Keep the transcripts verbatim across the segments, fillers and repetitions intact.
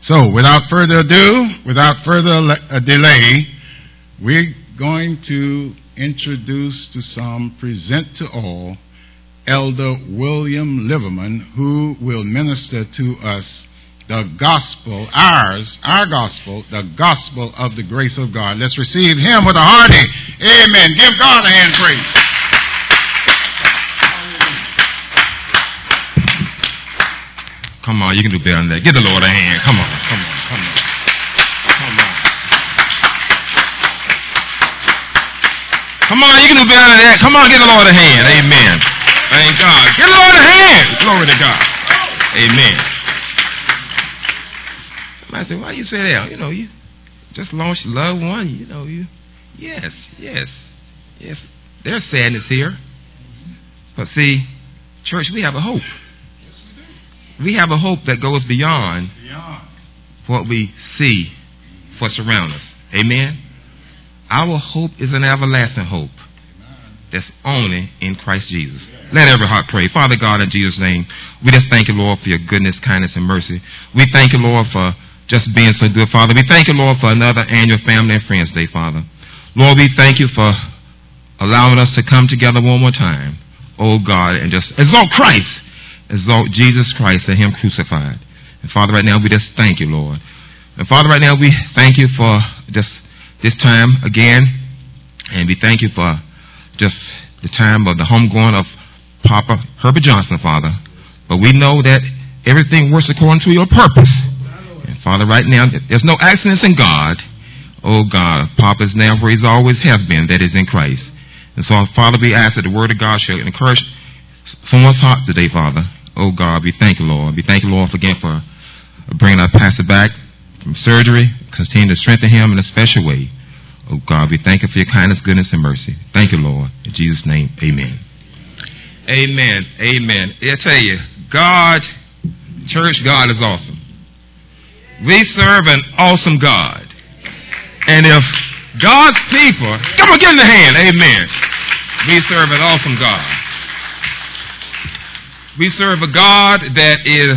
So, without further ado, without further le- delay, we're going to introduce to some, present to all, Elder William Liverman, who will minister to us the gospel, ours, our gospel, the gospel of the grace of God. Let's receive him with a hearty amen. Give God a hand praise. Come on, you can do better than that. Give the Lord a hand. Come on, come on, come on. Come on. Come on, you can do better than that. Come on, give the Lord a hand. Amen. Thank God. Give the Lord a hand. Glory to God. Amen. I said, why you say that? You know, you just lost your loved one. You know, you. Yes, yes, yes. There's sadness here. But see, church, we have a hope. We have a hope that goes beyond, beyond. what we see, what's around us. Amen? Our hope is an everlasting hope that's only in Christ Jesus. Let every heart pray. Father God, in Jesus' name, we just thank you, Lord, for your goodness, kindness, and mercy. We thank you, Lord, for just being so good, Father. We thank you, Lord, for another annual Family and Friends Day, Father. Lord, we thank you for allowing us to come together one more time, oh God, and just exalt Christ, exalt Jesus Christ and him crucified. And Father, right now, we just thank you, Lord. And Father, right now, we thank you for just this time again, and we thank you for just the time of the homegoing of Papa Herbert Johnson, Father. But we know that everything works according to your purpose. And Father, right now, there's no accidents in God. Oh God, Papa's now where he's always has been, that is in Christ. And so, Father, we ask that the word of God shall encourage someone's heart today, Father. Oh God, we thank you, Lord. We thank you, Lord, again for bringing our pastor back from surgery. Continue to strengthen him in a special way. Oh God, we thank you for your kindness, goodness, and mercy. Thank you, Lord. In Jesus' name, amen. Amen. Amen. I tell you, God, church, God is awesome. We serve an awesome God. And if God's people, come on, give him the hand. Amen. We serve an awesome God. We serve a God that is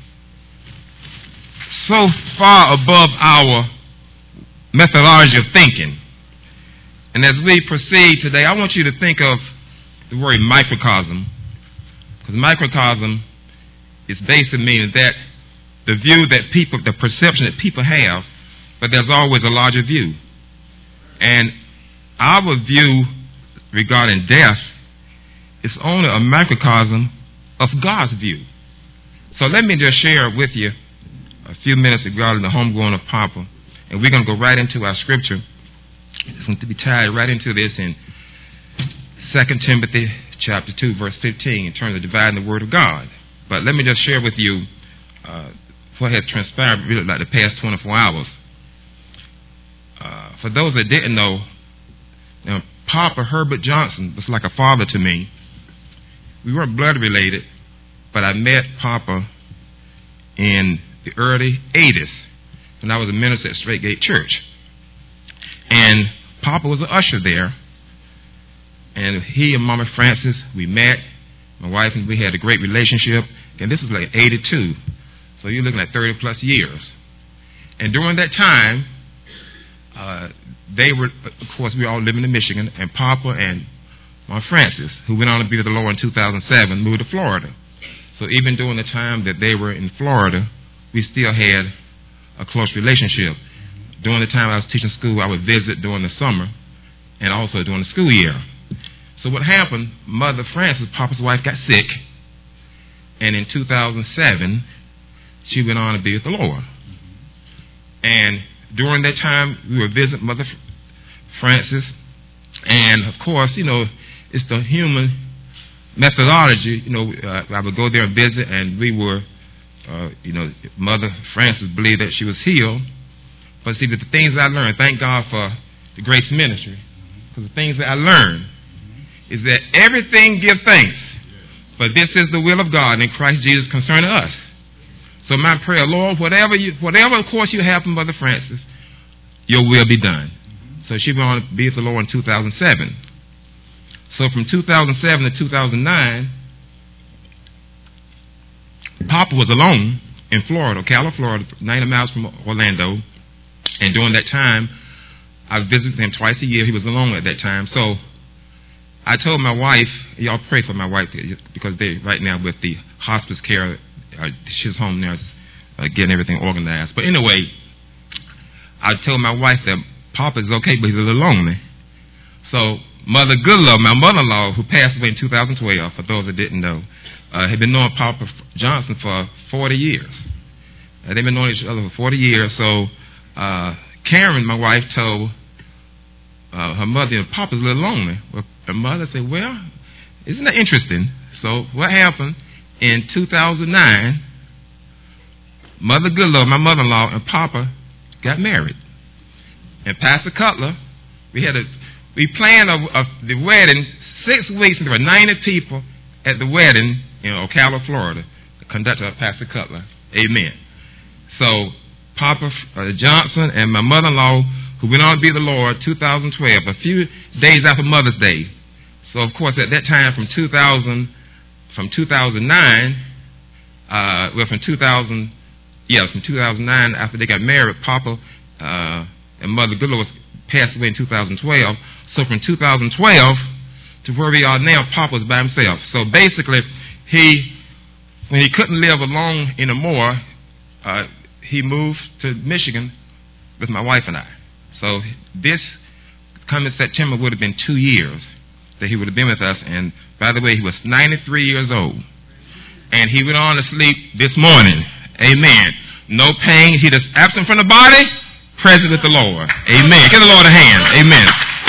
so far above our methodology of thinking. And as we proceed today, I want you to think of the word microcosm. Because microcosm is basically meaning that the view that people, the perception that people have, but there's always a larger view. And our view regarding death is only a microcosm of God's view. So let me just share with you a few minutes regarding the homegoing of Papa. And we're going to go right into our scripture. It's going to be tied right into this in Second Timothy chapter two, verse fifteen, in terms of dividing the word of God. But let me just share with you uh, what has transpired really like the past twenty-four hours. Uh, for those that didn't know, you know, Papa Herbert Johnson was like a father to me. We weren't blood related, but I met Papa in the early eighties when I was a minister at Straight Gate Church. And Papa was an usher there. And he and Mama Francis, we met. My wife and we had a great relationship. And this was like eighty-two. So you're looking at thirty plus years. And during that time, uh, they were, of course, we all living in Michigan. And Papa and Mama Francis, who went on to be with the Lord in two thousand seven, moved to Florida. So even during the time that they were in Florida, we still had a close relationship. During the time I was teaching school, I would visit during the summer and also during the school year. So what happened, Mother Francis, Papa's wife, got sick. And in two thousand seven, she went on to be with the Lord. And during that time, we were visiting Mother Francis. And, of course, you know, it's the human methodology. You know, uh, I would go there and visit, and we were, uh, you know, Mother Francis believed that she was healed. But see, the things I learned, thank God for the Grace Ministry, because the things that I learned is that everything give thanks, but this is the will of God in Christ Jesus concerning us. So my prayer, Lord, whatever you, whatever course you have from Mother Francis, your will be done. So she went on to be with the Lord in two thousand seven. So from two thousand seven to two thousand nine, Papa was alone in Florida, Ocala, Florida, ninety miles from Orlando. And during that time, I visited him twice a year. He was alone at that time. So I told my wife, y'all pray for my wife because they right now with the hospice care, uh, she's home now, uh, getting everything organized. But anyway, I told my wife that Papa's okay, but he's a little lonely. So Mother Goodlove, my mother-in-law, who passed away in two thousand twelve, for those that didn't know, uh, had been knowing Papa Johnson for forty years. Uh, they've been knowing each other for forty years. So uh, Karen, my wife, told uh, her mother, you know, Papa's a little lonely. Well, her mother said, well, isn't that interesting? So what happened in two thousand nine, Mother Goodlove, my mother-in-law, and Papa got married. And Pastor Cutler, we had a, we planned a, a, the wedding six weeks, and there were ninety people at the wedding in Ocala, Florida, conducted by Pastor Cutler. Amen. So Papa uh, Johnson and my mother-in-law, who went on to be the Lord, two thousand twelve, a few days after Mother's Day. So of course, at that time, from two thousand, from two thousand nine, uh, well, from two thousand, yes, from two thousand nine, after they got married, Papa uh, and Mother Goodlove passed away in two thousand twelve. So from two thousand twelve to where we are now, Papa was by himself. So basically, he, when he couldn't live alone anymore, uh, he moved to Michigan with my wife and I. So this coming September would have been two years that he would have been with us. And by the way, he was ninety-three years old. And he went on to sleep this morning. Amen. No pain. He just absent from the body, present with the Lord. Amen. Give the Lord a hand. Amen.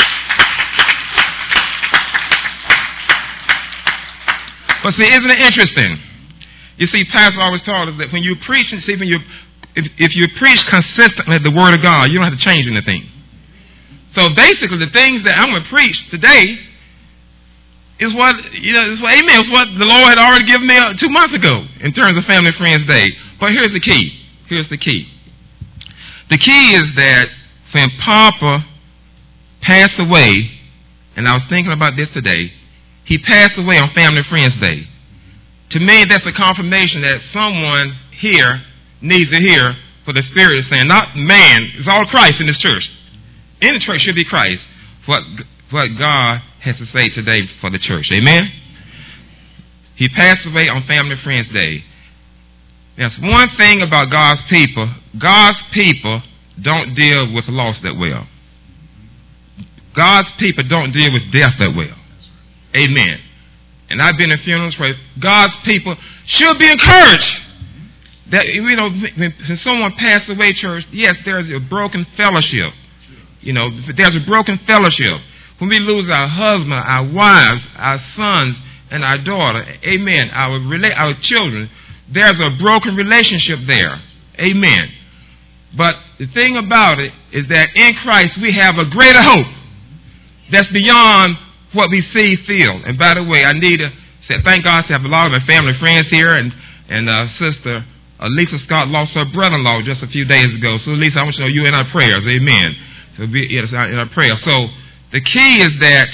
But see, isn't it interesting? You see, Pastor always taught us that when you preach, and see, when you, if, if you preach consistently the Word of God, you don't have to change anything. So basically, the things that I'm going to preach today is what, you know, is what, amen, is what the Lord had already given me two months ago in terms of Family Friends Day. But here's the key. Here's the key. The key is that when Papa passed away, and I was thinking about this today, he passed away on Family Friends Day. To me, that's a confirmation that someone here needs to hear for the Spirit is saying, not man, it's all Christ in this church. In the church should be Christ. What, what God has to say today for the church. Amen? He passed away on Family Friends Day. That's one thing about God's people. God's people don't deal with loss that well. God's people don't deal with death that well. Amen. And I've been in funerals where God's people should be encouraged. That, you know, when someone passed away, church, yes, there's a broken fellowship. You know, there's a broken fellowship. When we lose our husband, our wives, our sons, and our daughter, amen, our rela- our children, there's a broken relationship there. Amen. But the thing about it is that in Christ we have a greater hope that's beyond what we see, feel. And by the way, I need to say thank God to have a lot of my family friends here, and and uh, Sister uh, Lisa Scott lost her brother-in-law just a few days ago. So Lisa, I want you to know you in our prayers. Amen. So be yes, in our prayers. So the key is that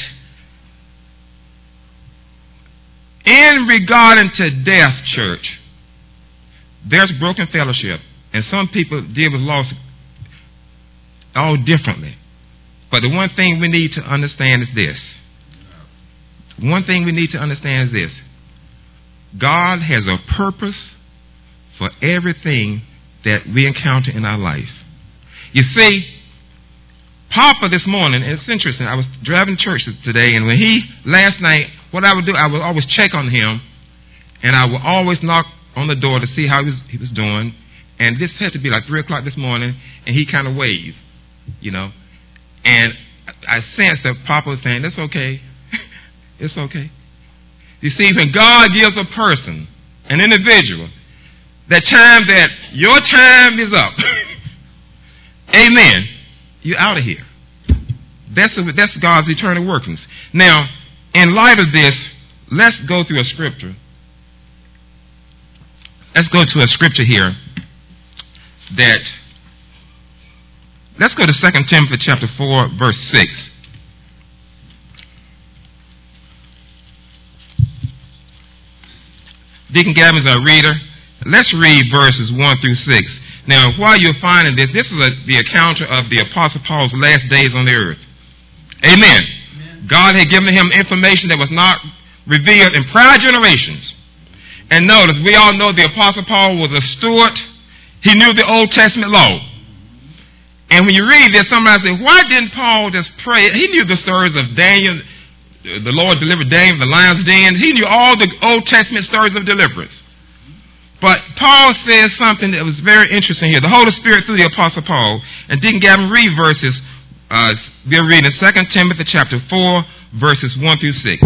in regarding to death, church, there's broken fellowship. And some people deal with loss all differently. But the one thing we need to understand is this. One thing we need to understand is this. God has a purpose for everything that we encounter in our life. You see, Papa this morning, and it's interesting, I was driving to church today, and when he, last night, what I would do, I would always check on him, and I would always knock on the door to see how he was, he was doing. And this had to be like three o'clock this morning, and he kind of waved, you know. And I sensed that Papa was saying, "That's okay. It's okay." You see, when God gives a person, an individual, that time that your time is up, amen, you're out of here. That's, a, that's God's eternal workings. Now, in light of this, let's go through a scripture. Let's go to a scripture here that, let's go to Second Timothy chapter four, verse six. Deacon Gavin's our reader, Let's read verses one through six. Now, while you're finding this, this is a, the account of the Apostle Paul's last days on the earth. Amen. Amen. God had given him information that was not revealed in prior generations. And notice, we all know the Apostle Paul was a steward. He knew the Old Testament law. And when you read this, somebody say, why didn't Paul just pray? He knew the stories of Daniel. The Lord delivered Daniel from the lion's den. He knew all the Old Testament stories of deliverance. But Paul says something that was very interesting here. The Holy Spirit through the Apostle Paul. And Deacon Gavin, read verses. Uh, we're reading Second Timothy chapter four, verses one through six.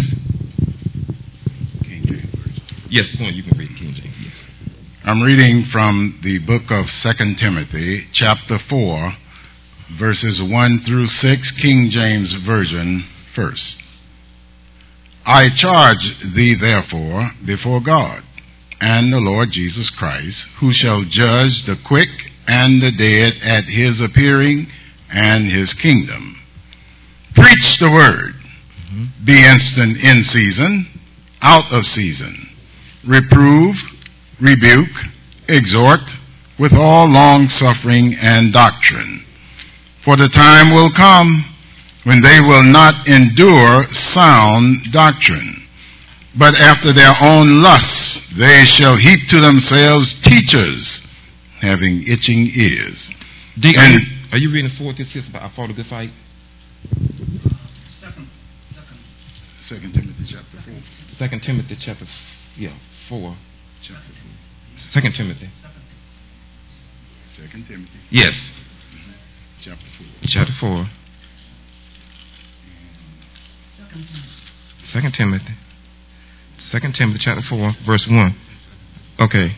King James Version. Yes, you can read King James. Yes. I'm reading from the book of Second Timothy chapter four, verses one through six, King James Version first. I charge thee therefore before God and the Lord Jesus Christ, who shall judge the quick and the dead at his appearing and his kingdom. Preach the word. Mm-hmm. Be instant in season, out of season. Reprove, rebuke, exhort with all long suffering and doctrine. For the time will come when they will not endure sound doctrine, but after their own lusts they shall heap to themselves teachers having itching ears. D- and, are, you, are you reading four through six about I fought a good fight? Second, second, second Timothy chapter four. Second Timothy chapter yeah four. Chapter four. Second Timothy. Second Timothy. Yes. Chapter four. Chapter four. Second Timothy. Second Timothy chapter four, verse one. Okay.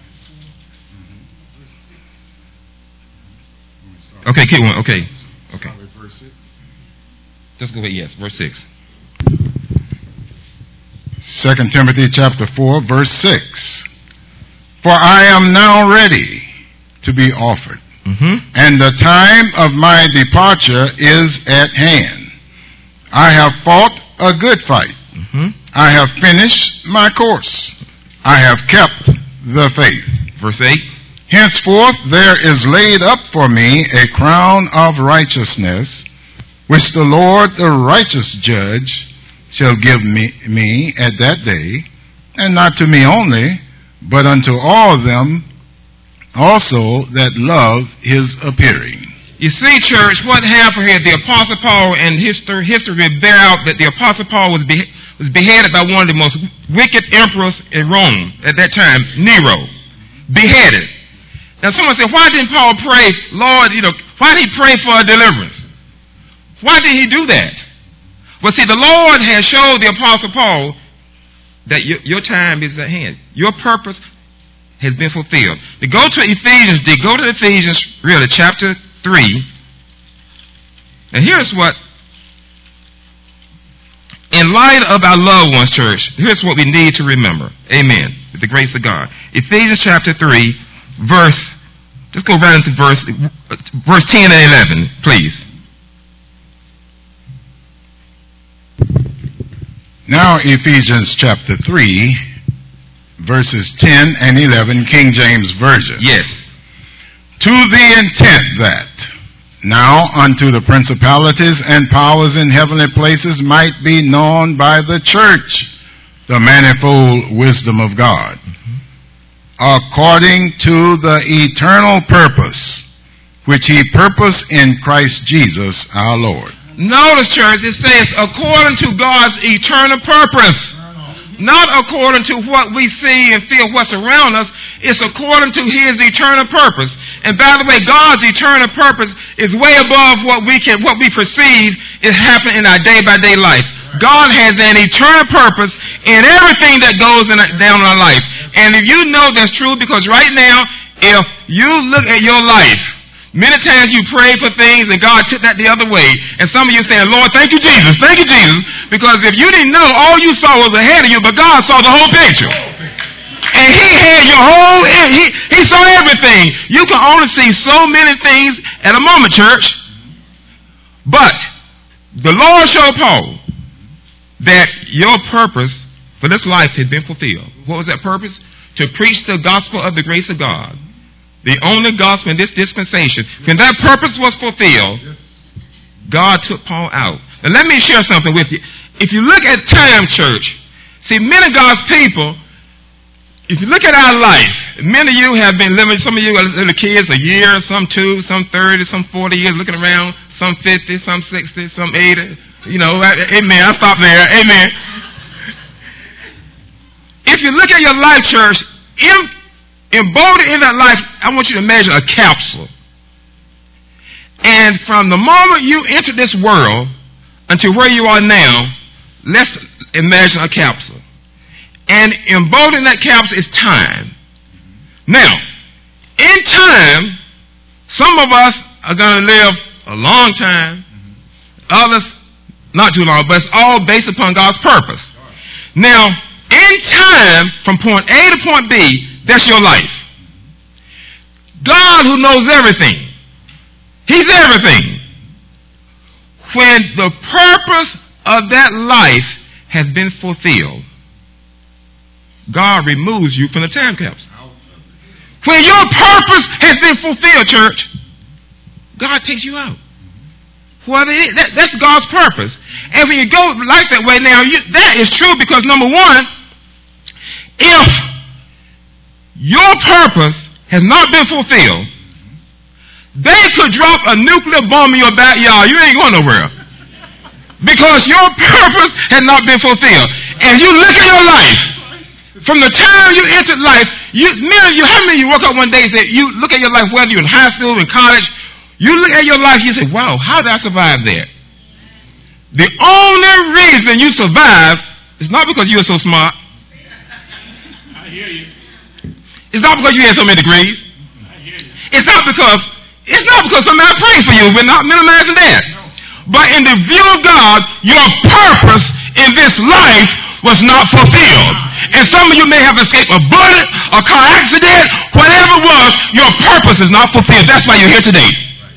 Okay, keep going. Okay. Okay. Just go ahead, yes, verse six. Second Timothy chapter four, verse six. For I am now ready to be offered, mm-hmm. and the time of my departure is at hand. I have fought a good fight. Mm-hmm. I have finished my course. I have kept the faith. Verse eight. Henceforth there is laid up for me a crown of righteousness, which the Lord, the righteous judge, shall give me, me at that day, and not to me only, but unto all them also that love his appearing. You see, church, what happened here, the Apostle Paul, and history, history bear out that the Apostle Paul was, be, was beheaded by one of the most wicked emperors in Rome at that time, Nero. Beheaded. Now someone said, why didn't Paul pray, Lord, you know, why did he pray for a deliverance? Why did he do that? Well, see, the Lord has showed the Apostle Paul that your, your time is at hand. Your purpose has been fulfilled. To go to Ephesians, to go to Ephesians, really, chapter three. And here's what, in light of our loved ones, church, here's what we need to remember. Amen. With the grace of God. Ephesians chapter three, verse, just go right into verse, verse ten and eleven, please. Now Ephesians chapter three, verses ten and eleven, King James Version. Yes. To the intent that now unto the principalities and powers in heavenly places might be known by the church the manifold wisdom of God, mm-hmm. according to the eternal purpose which he purposed in Christ Jesus our Lord. Notice, church, it says according to God's eternal purpose. Not according to what we see and feel what's around us. It's according to his eternal purpose. And by the way, God's eternal purpose is way above what we can, what we perceive is happening in our day-by-day life. God has an eternal purpose in everything that goes in, down in our life. And if you know that's true, because right now, if you look at your life, many times you pray for things and God took that the other way. And some of you saying, Lord, thank you, Jesus. Thank you, Jesus. Because if you didn't know, all you saw was ahead of you, but God saw the whole picture. And he had your whole, he, he saw everything. You can only see so many things at a moment, church. But the Lord showed Paul that your purpose for this life had been fulfilled. What was that purpose? to preach the gospel of the grace of God, the only gospel in this dispensation. When that purpose was fulfilled, God took Paul out. Now let me share something with you. If you look at time, church, see, many of God's people, if you look at our life, many of you have been living, some of you are little kids, a year, some two, some thirty, some forty years, looking around, some fifty, some sixty, some eighty. You know, amen. I stop there. Amen. If you look at your life, church, embodied in that life, I want you to imagine a capsule. And from the moment you enter this world until where you are now, let's imagine a capsule. And embodied in that capsule is time. Now, in time, some of us are going to live a long time. Others, not too long, but it's all based upon God's purpose. Now, in time, from point A to point B, that's your life. God, who knows everything, He's everything. When the purpose of that life has been fulfilled, God removes you from the time capsule. When your purpose has been fulfilled, church, God takes you out. Well, that, that's God's purpose. And when you go life that way, now, you, that is true because, number one, if your purpose has not been fulfilled, they could drop a nuclear bomb in your backyard. You ain't going nowhere. Because your purpose has not been fulfilled. And you look at your life, from the time you entered life, you, many of you, how many of you woke up one day and said, you look at your life, whether you're in high school, in college, you look at your life, you say, wow, how did I survive that? The only reason you survive is not because you were so smart. I hear you. It's not because you had so many degrees. I hear you. It's not because, it's not because somebody prayed for you. We're not minimizing that. No. But in the view of God, your purpose in this life was not fulfilled. And some of you may have escaped a bullet, a car accident, whatever it was, your purpose is not fulfilled. That's why you're here today.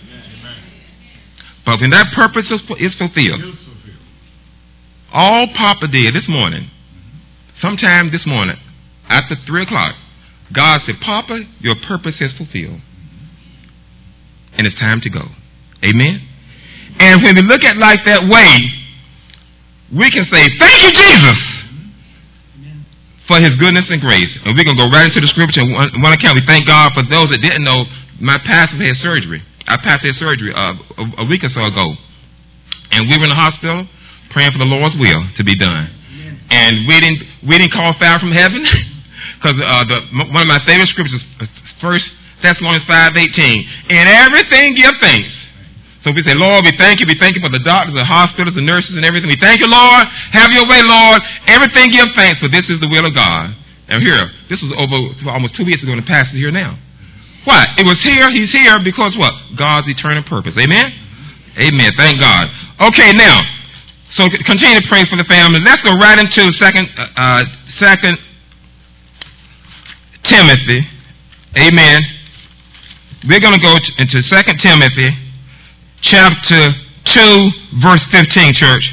But when that purpose is, is fulfilled, all Papa did this morning, sometime this morning, after three o'clock, God said, Papa, your purpose is fulfilled. And it's time to go. Amen? And when we look at life that way, we can say, thank you, Jesus, for His goodness and grace. And we're going to go right into the scripture. In one, one account, we thank God for those that didn't know, my pastor had surgery. I passed his surgery uh, a, a week or so ago. And we were in the hospital praying for the Lord's will to be done. Amen. And we didn't we didn't call fire from heaven because uh, the one of my favorite scriptures is First Thessalonians five eighteen. In everything give thanks. So we say, Lord, we thank you. We thank you for the doctors, the hospitals, the nurses, and everything. We thank you, Lord. Have your way, Lord. Everything give thanks, for this is the will of God. And here, this was over almost two weeks ago, and the pastor's here now. Why? It was here, he's here because what? God's eternal purpose. Amen? Amen. Thank God. Okay, now, so continue to pray for the family. Let's go right into second, uh, second Timothy. Amen. We're going to go into Second Timothy chapter two, verse fifteen, church.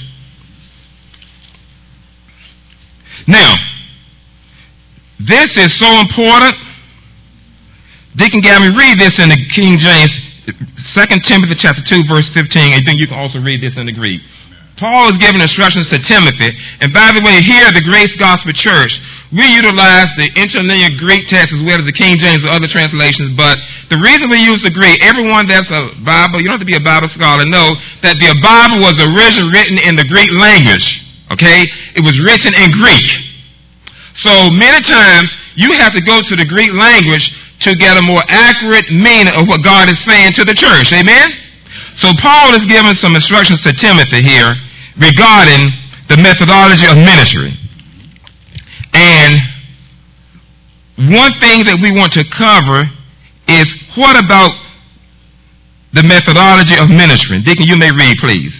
Now, this is so important. Deacon Gavin, read this in the King James, Second Timothy chapter two, verse fifteen. I think you can also read this in the Greek. Paul is giving instructions to Timothy. And by the way, here at the Grace Gospel Church, we utilize the interlinear Greek text as well as the King James or other translations. But the reason we use the Greek, everyone that's a Bible, you don't have to be a Bible scholar, know that the Bible was originally written in the Greek language. Okay? It was written in Greek. So many times you have to go to the Greek language to get a more accurate meaning of what God is saying to the church. Amen? So Paul is giving some instructions to Timothy here regarding the methodology of ministry. And one thing that we want to cover is, what about the methodology of ministry? Deacon, you may read, please.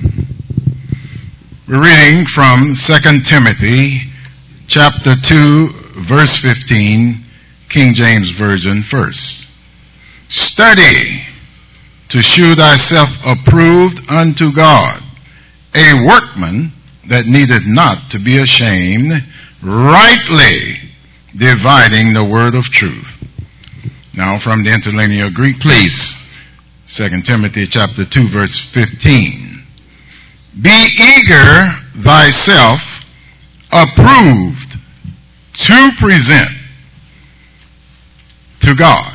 We're reading from Second Timothy chapter two, verse fifteen, King James Version first. Study to shew thyself approved unto God, a workman that needeth not to be ashamed, rightly dividing the word of truth. Now from the interlinear Greek, please. Second Timothy chapter two, verse fifteen. Be eager thyself, approved, to present to God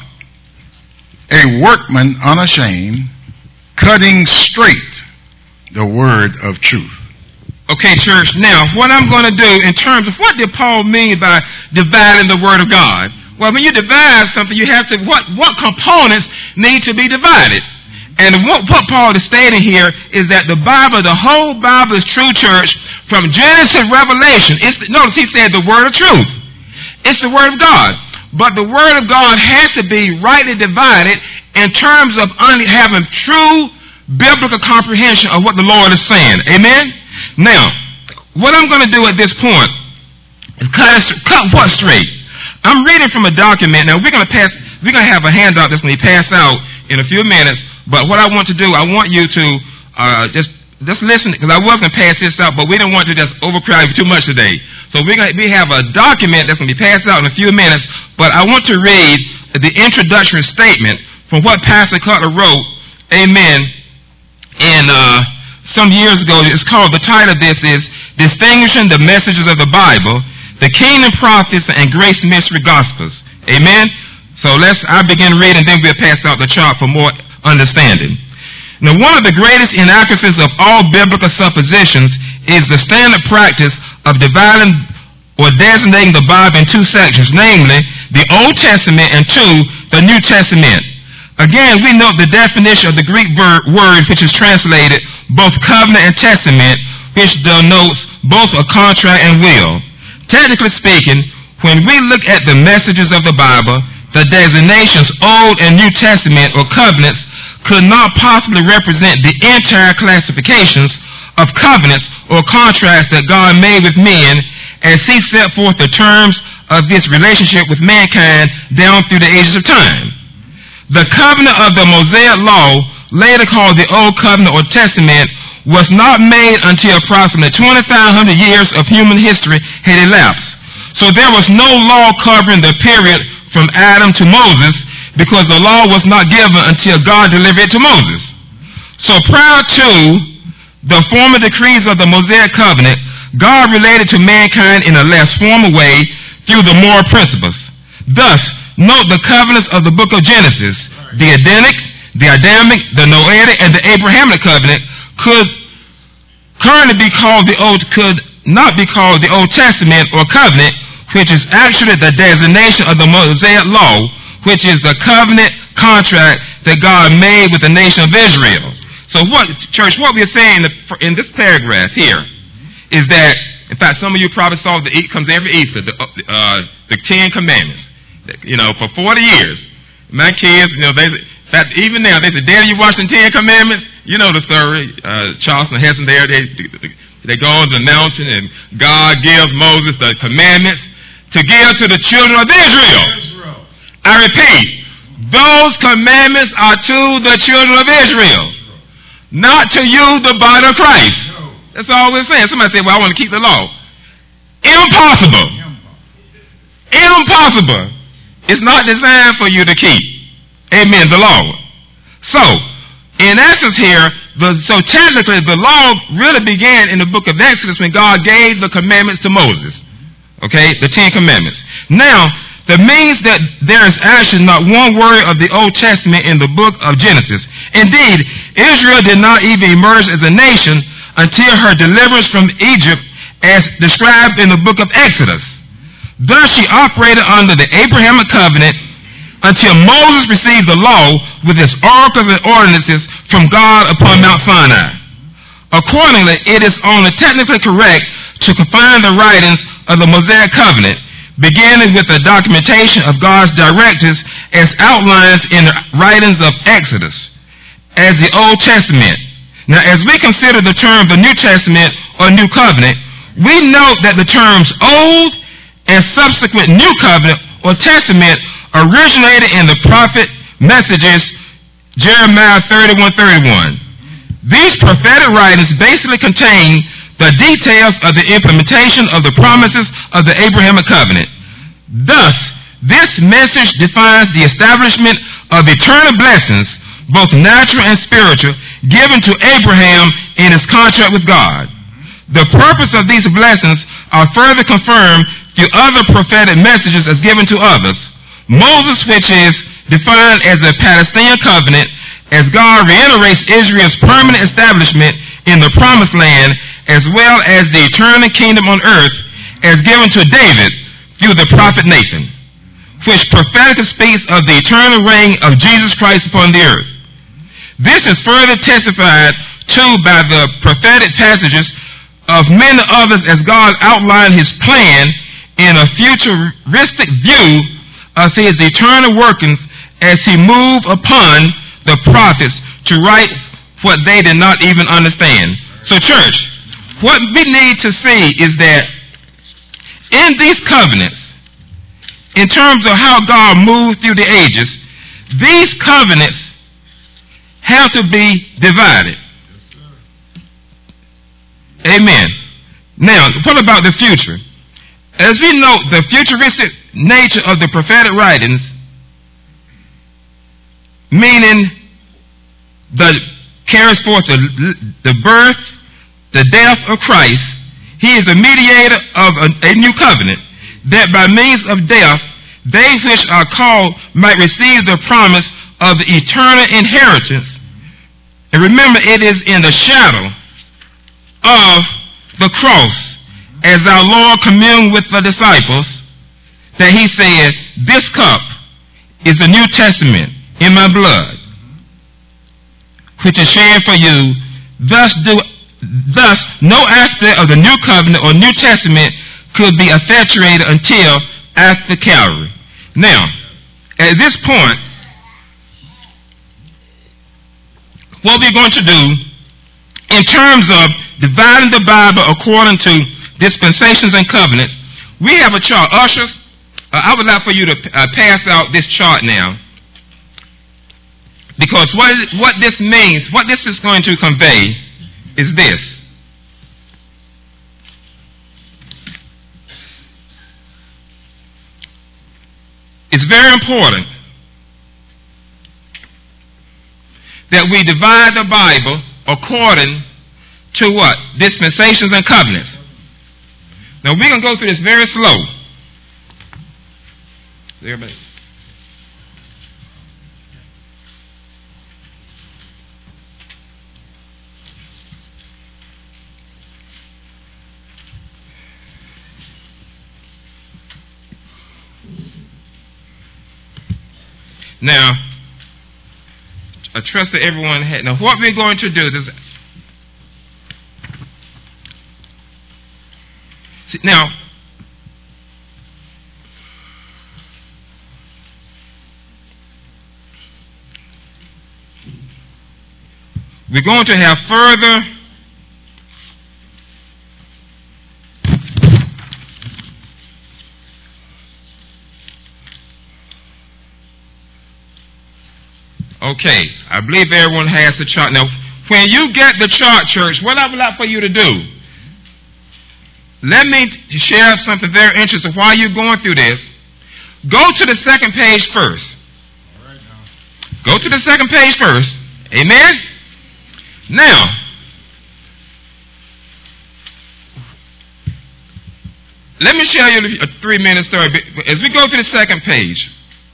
a workman unashamed, cutting straight the word of truth. Okay, church, now what I'm going to do in terms of what did Paul mean by dividing the word of God? Well, when you divide something, you have to, what, what components need to be divided? And what, what Paul is stating here is that the Bible, the whole Bible is true, church, from Genesis to Revelation. It's, notice he said the word of truth. It's the word of God. But the word of God has to be rightly divided in terms of having true biblical comprehension of what the Lord is saying. Amen? Now, what I'm going to do at this point is cut, cut what straight? I'm reading from a document. Now, we're going to pass, we're going to have a handout that's going to be passed out in a few minutes. But what I want to do, I want you to uh, just just listen, because I was going to pass this out, but we didn't want to just overcrowd too much today. So we're going to, we have a document that's going to be passed out in a few minutes, but I want to read the introductory statement from what Pastor Cutler wrote, amen, in uh, some years ago. It's called, the title of this is Distinguishing the Messages of the Bible, the Kingdom Prophets and Grace Mystery Gospels. Amen? So let's, I begin reading, then we'll pass out the chart for more understanding. Now, one of the greatest inaccuracies of all biblical suppositions is the standard practice of dividing or designating the Bible in two sections, namely the Old Testament and two, the New Testament. Again, we note the definition of the Greek word which is translated both covenant and testament, which denotes both a contract and will. Technically speaking, when we look at the messages of the Bible, the designations Old and New Testament or covenants could not possibly represent the entire classifications of covenants or contracts that God made with men as he set forth the terms of this relationship with mankind down through the ages of time. The covenant of the Mosaic law, later called the Old Covenant or Testament, was not made until approximately twenty-five hundred years of human history had elapsed. So there was no law covering the period from Adam to Moses, because the law was not given until God delivered it to Moses. So prior to the former decrees of the Mosaic covenant, God related to mankind in a less formal way through the moral principles. Thus, note the covenants of the book of Genesis, the Edenic, the Adamic, the Noahic, and the Abrahamic covenant could currently be called the Old, could not be called the Old Testament or covenant, which is actually the designation of the Mosaic law, which is the covenant contract that God made with the nation of Israel. So what, church, what we're saying in, the, in this paragraph here is that, in fact, some of you probably saw that it comes every Easter, the, uh, the Ten Commandments. You know, for forty years, my kids, you know, they, in fact, even now, they say, Daddy, you watch the Ten Commandments? You know the story. Uh, Charleston Heston there, they, they go on the mountain, and God gives Moses the commandments to give to the children of Israel. I repeat, those commandments are to the children of Israel, not to you, the body of Christ. That's all we're saying. Somebody say, well, I want to keep the law. Impossible. Impossible. It's not designed for you to keep. Amen, the law. So, in essence here, the, so technically the law really began in the book of Exodus when God gave the commandments to Moses. Okay, the Ten Commandments. Now, that means that there is actually not one word of the Old Testament in the book of Genesis. Indeed, Israel did not even emerge as a nation until her deliverance from Egypt as described in the book of Exodus. Thus she operated under the Abrahamic covenant until Moses received the law with its oracles and ordinances from God upon Mount Sinai. Accordingly, it is only technically correct to confine the writings of the Mosaic covenant, beginning with the documentation of God's directives as outlined in the writings of Exodus, as the Old Testament. Now, as we consider the term the New Testament or New Covenant, we note that the terms Old and subsequent New Covenant or Testament originated in the prophet messages Jeremiah thirty-one thirty-one. These prophetic writings basically contain the details of the implementation of the promises of the Abrahamic covenant. Thus, this message defines the establishment of eternal blessings, both natural and spiritual, given to Abraham in his contract with God. The purpose of these blessings are further confirmed through other prophetic messages as given to others. Moses, which is defined as the Palestinian covenant, as God reiterates Israel's permanent establishment in the promised land, as well as the eternal kingdom on earth, as given to David through the prophet Nathan, which prophetically speaks of the eternal reign of Jesus Christ upon the earth. This is further testified to by the prophetic passages of many others as God outlined his plan in a futuristic view of his eternal workings as he moved upon the prophets to write what they did not even understand. So church, what we need to see is that in these covenants, in terms of how God moved through the ages, these covenants have to be divided. Amen. Now, what about the future? As we know, the futuristic nature of the prophetic writings, meaning the carries forth the, the birth, the death of Christ. He is a mediator of a, a new covenant, that by means of death, they which are called might receive the promise of the eternal inheritance. And remember, it is in the shadow of the cross, as our Lord communed with the disciples, that he said, this cup is the New Testament in my blood, which is shed for you. Thus, do, thus no aspect of the New Covenant or New Testament could be effectuated until after Calvary. Now, at this point, what we're going to do in terms of dividing the Bible according to dispensations and covenants, we have a chart. Ushers, uh, I would like for you to uh, pass out this chart now, because what, what this means, what this is going to convey is this. It's very important that we divide the Bible according to what? Dispensations and covenants. Now we're going to go through this very slow. Everybody. Now, I trust that everyone had. Now, what we're going to do is. See, now, we're going to have further Okay, I believe everyone has the chart. Now, when you get the chart, church, what I would like for you to do, let me share something very interesting while you're going through this. Go to the second page first. All right, now. Go to the second page first. Amen? Now, let me share you a three-minute story. As we go to the second page,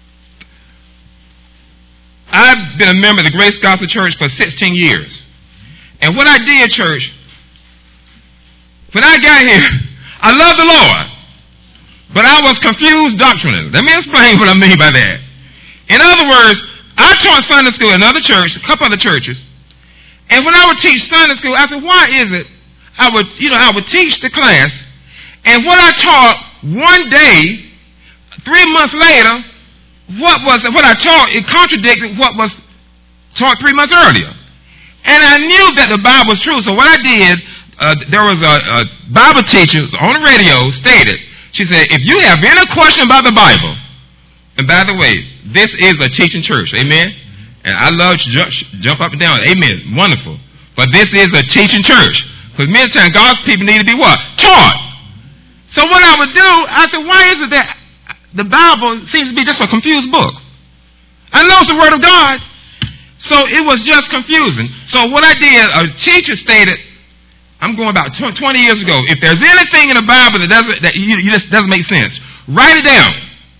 I've been a member of the Grace Gospel Church for sixteen years. And what I did, church, when I got here, I love the Lord, but I was confused doctrinally. Let me explain what I mean by that. In other words, I taught Sunday school in another church, a couple other churches, and when I would teach Sunday school, I said, why is it I would, you know, I would teach the class, and what I taught one day, three months later, what was what I taught, it contradicted what was taught three months earlier. And I knew that the Bible was true. So what I did, uh, there was a, a Bible teacher on the radio stated, she said, if you have any question about the Bible, and by the way, this is a teaching church, amen? And I love to jump, jump up and down, amen, wonderful. But this is a teaching church. Because many times God's people need to be what? Taught. So what I would do, I said, why is it that the Bible seems to be just a confused book. I know it's the Word of God. So it was just confusing. So what I did, a teacher stated, I'm going about twenty years ago, if there's anything in the Bible that doesn't that you, you just doesn't make sense, write it down.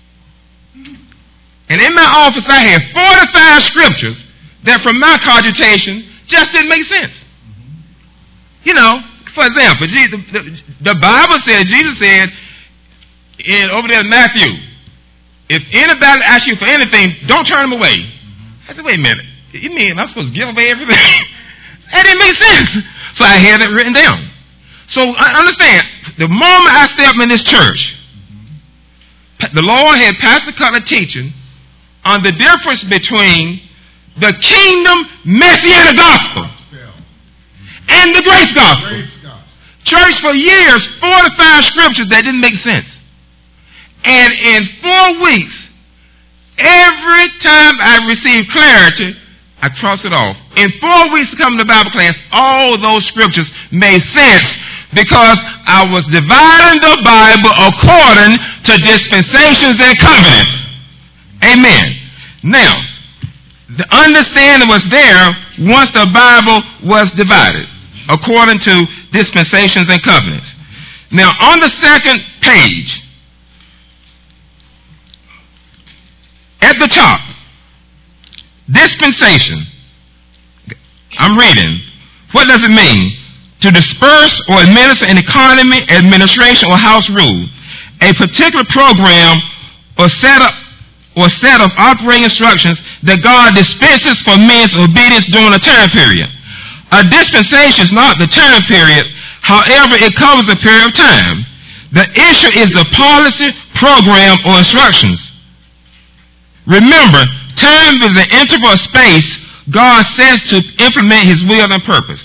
And in my office, I had forty-five scriptures that, from my cogitation, just didn't make sense. You know, for example, Jesus, the, the Bible says, Jesus said, in over there in Matthew, if anybody asks you for anything, don't turn them away. I said, wait a minute. You mean I'm supposed to give away everything? That didn't make sense. So I had it written down. So I understand, the moment I stepped in this church, the Lord had Pastor Cutler teaching on the difference between the kingdom messianic gospel and the grace gospel. Church, for years, forty-five scriptures that didn't make sense. And in four weeks, every time I received clarity, I crossed it off. In four weeks to come to Bible class, all those scriptures made sense because I was dividing the Bible according to dispensations and covenants. Amen. Now, the understanding was there once the Bible was divided according to dispensations and covenants. Now, on the second page, at the top, dispensation. I'm reading. What does it mean? To disperse or administer an economy, administration, or house rule. A particular program or setup or set of operating instructions that God dispenses for men's obedience during a time period. A dispensation is not the time period. However, it covers a period of time. The issue is the policy, program, or instructions. Remember, time is an interval of space God sets to implement His will and purpose.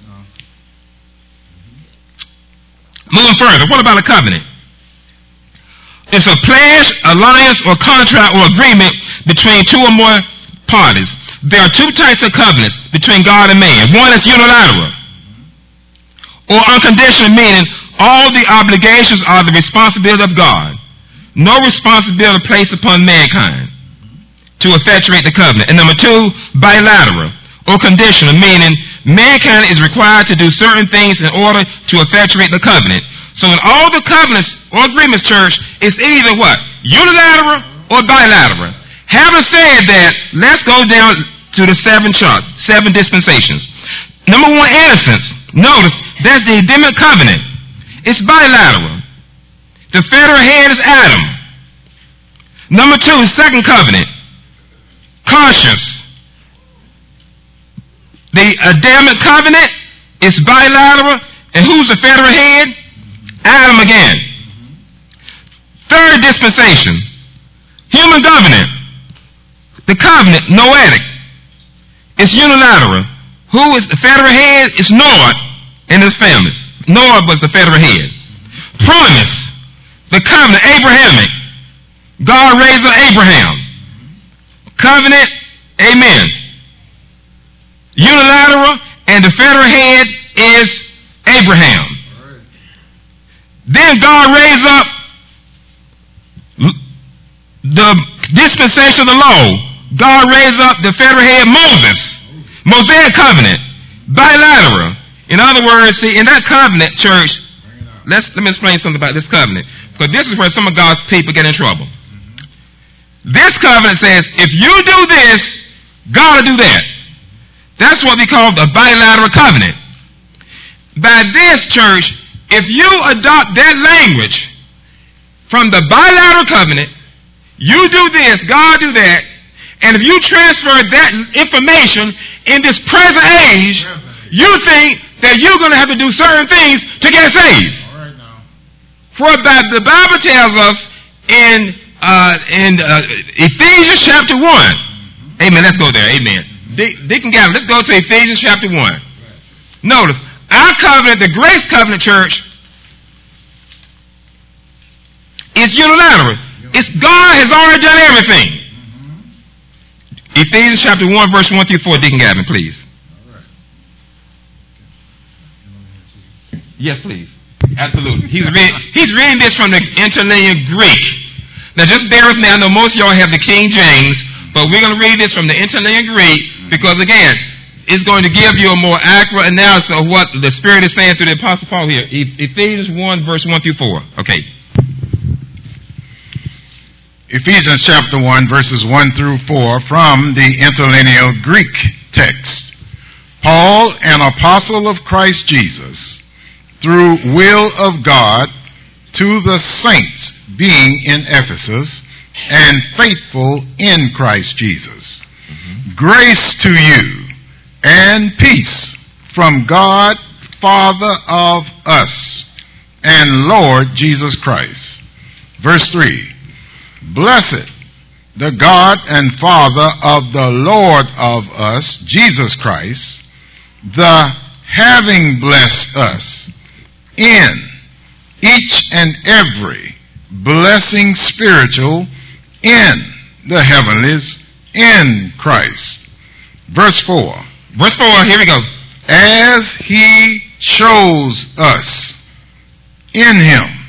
Moving further, what about a covenant? It's a pledge, alliance, or contract or agreement between two or more parties. There are two types of covenants between God and man. One is unilateral, or unconditional, meaning all the obligations are the responsibility of God. No responsibility placed upon mankind to effectuate the covenant. And number two, bilateral, or conditional, meaning mankind is required to do certain things in order to effectuate the covenant. So in all the covenants or agreements, church, it's either what? Unilateral or bilateral. Having said that, let's go down to the seven charts, seven dispensations. Number one, innocence. Notice, that's the Edenic covenant. It's bilateral. The federal head is Adam. Number two, second covenant. Conscience. The Adamic covenant is bilateral, and who's the federal head? Adam again. Third dispensation, human government. The covenant, Noahic, it's unilateral. Who is the federal head? It's Noah and his family. Noah was the federal head. Promise, the covenant, Abrahamic. God raised up Abraham. Covenant, amen. Unilateral, and the federal head is Abraham. Right. Then God raised up the dispensation of the law. God raised up the federal head, Moses. Mosaic covenant, bilateral. In other words, see, in that covenant, church, let's let me explain something about this covenant, because this is where some of God's people get in trouble. This covenant says, if you do this, God will do that. That's what we call the bilateral covenant. By this, church, if you adopt that language from the bilateral covenant, you do this, God do that, and if you transfer that information in this present age, you think that you're going to have to do certain things to get saved. All right now. For the Bible tells us in Uh, in uh, Ephesians chapter one. Mm-hmm. Amen. Let's go there. Amen. De- Deacon Gavin, let's go to Ephesians chapter one. Right. Notice, our covenant, the grace covenant, church, is unilateral. Yep. It's God has already done everything. Mm-hmm. Ephesians chapter one, verse one through four. Deacon Gavin, please. All right. Yes, please. Absolutely. He's reading, he's reading this from the interlinear Greek. Now just bear with me. I know most of y'all have the King James, but we're going to read this from the Interlinear Greek because, again, it's going to give you a more accurate analysis of what the Spirit is saying through the Apostle Paul here. Ephesians one, verse one through four. Okay. Ephesians chapter one, verses one through four from the Interlinear Greek text. Paul, an apostle of Christ Jesus, through will of God, to the saints being in Ephesus and faithful in Christ Jesus. Mm-hmm. Grace to you and peace from God, Father of us, and Lord Jesus Christ. Verse three. Blessed the God and Father of the Lord of us, Jesus Christ, the having blessed us in each and every blessing spiritual in the heavenlies in Christ. Verse four. Verse four, here we go. As he chose us in him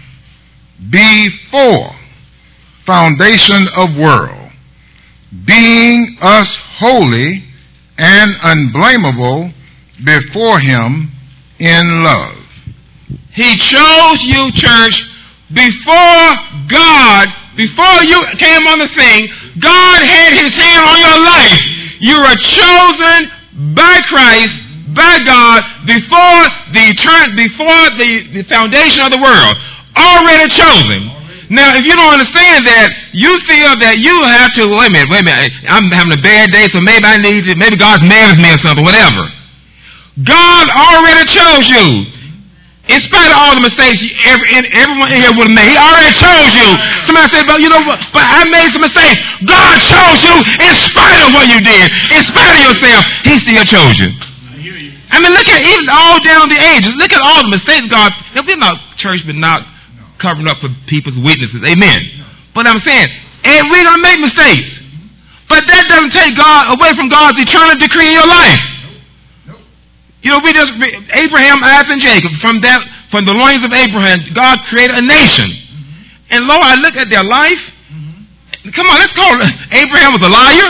before foundation of world, being us holy and unblameable before him in love. He chose you, church, before God, before you came on the scene. God had his hand on your life. You were chosen by Christ, by God, before the before the, the foundation of the world. Already chosen. Now, if you don't understand that, you feel that you have to, wait a minute, wait a minute, I'm having a bad day, so maybe I need to, maybe God's mad at me or something, whatever. God already chose you. In spite of all the mistakes every, everyone in here would have made, he already chose you. Somebody said, but you know what, but I made some mistakes. God chose you in spite of what you did. In spite of yourself, he still chose you. I hear you. I mean, look at, even all down the ages, look at all the mistakes God, we're not church, but not covering up for people's witnesses. Amen. But I'm saying, and we're going to make mistakes. But that doesn't take God away from God's eternal decree in your life. Nope. Nope. You know, we just, Abraham, Isaac, and Jacob, from that, from the loins of Abraham, God created a nation. Mm-hmm. And Lord, I look at their life. Mm-hmm. Come on, let's call it. Abraham was a liar.